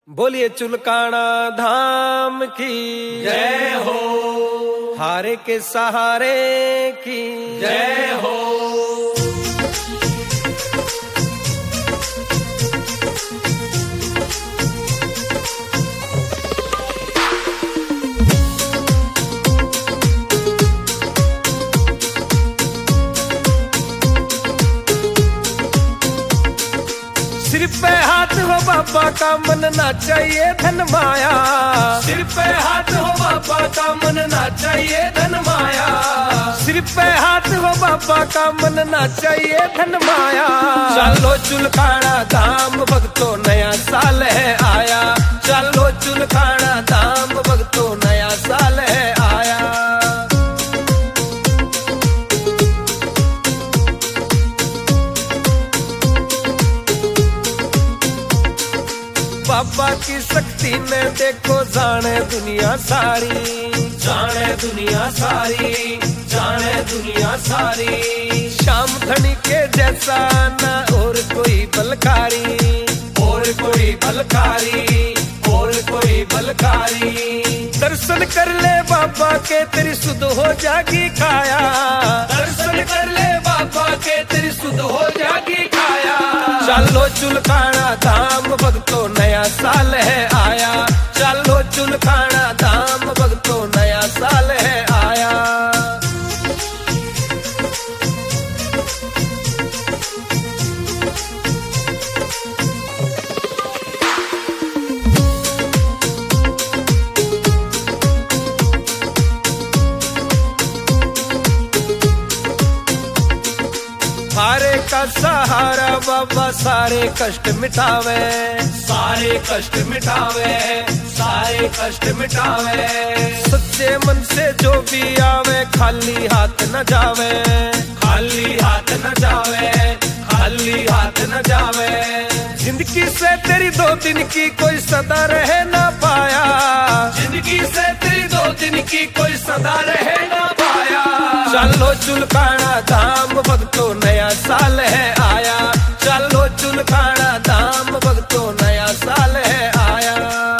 बोलिए चुलकाना धाम की जय हो, हारे के सहारे की जय हो। सिर पे हाथ हो बाबा का मनना चाहिए धन माया। सिर पे हाथ हो बाबा का मनना चाहिए धन माया। सिर पे हाथ हो बाबा का मनना चाहिए धन माया। चलो चुलकाना धाम भक्तों नया साल है आया। चलो चुलकाना धाम भक्तों नया साल है आया। बाबा की शक्ति में देखो जाने दुनिया सारी, जाने दुनिया सारी, जाने दुनिया सारी। शाम धनी के जैसा न और कोई बलकारी, और कोई बलकारी, और कोई बलकारी। दर्शन कर ले बाबा के तेरी सुध हो जागी काया। दर्शन कर ले बाबा के तेरी सुध हो जागी काया। चलो चुलकाना धाम भक्तों नया साल है आया। चलो चुलकाना धाम भक्तों नया साल है आया। हारे का सहारा बाबा सारे कष्ट मिटावे, सारे कष्ट मिटावे, सारे कष्ट मिटावे। सच्चे मन से जो भी आवे खाली हाथ न जावे, खाली हाथ न जावे, खाली हाथ न जावे। जिंदगी से तेरी 2 दिन की कोई सदा रह ना पाया। जिंदगी से तेरी 2 दिन की कोई सदा रह ना पाया। चलो चुलकाना धाम भक्तों नया साल है आया। चलो चुलकाना धाम भक्तों नया साल है आया।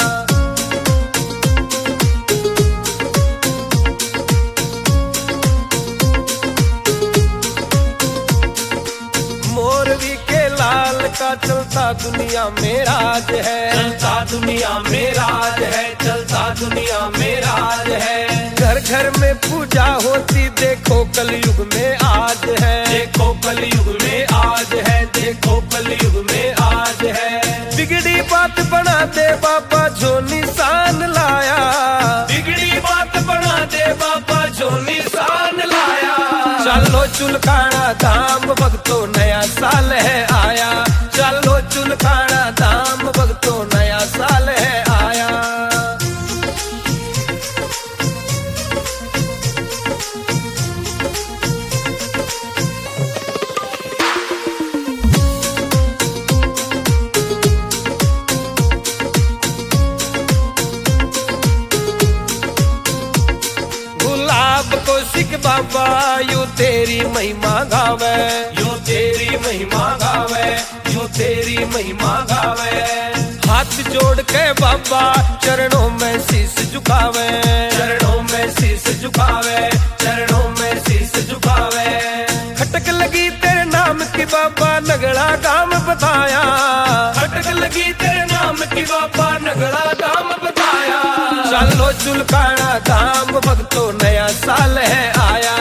मोरवी के लाल का चलता दुनिया में राज है, चलता दुनिया में राज है, चलता दुनिया में राज है। घर घर में पूजा होती देखो कलयुग में आज है। देखो कलयुग में आज है, देखो कलयुग में आज है। बिगड़ी बात बना दे बाबा जो निशान लाया। बिगड़ी बात बना दे बाबा जो निशान लाया। चलो चुलकाना धाम भक्तों नया साल है आया। चलो चुलकाना धाम भक्तों नया साल है आया। गुलाब को सिख बाबा यू तेरी महिमा गावे, यो तेरी महिमा गावे, यो तेरी महिमा गावे। हाथ जोड़ के बाबा चरणों में शीश झुकावे, चरणों में शीश झुकावे, चरणों में शीश झुकावे। खटक लगी तेरे नाम की बाबा नगड़ा गाम बताया। खटक लगी तेरे नाम की बाबा नगड़ा गाम बताया। चलो चुलकाना धाम भक्तों नया साल है आया।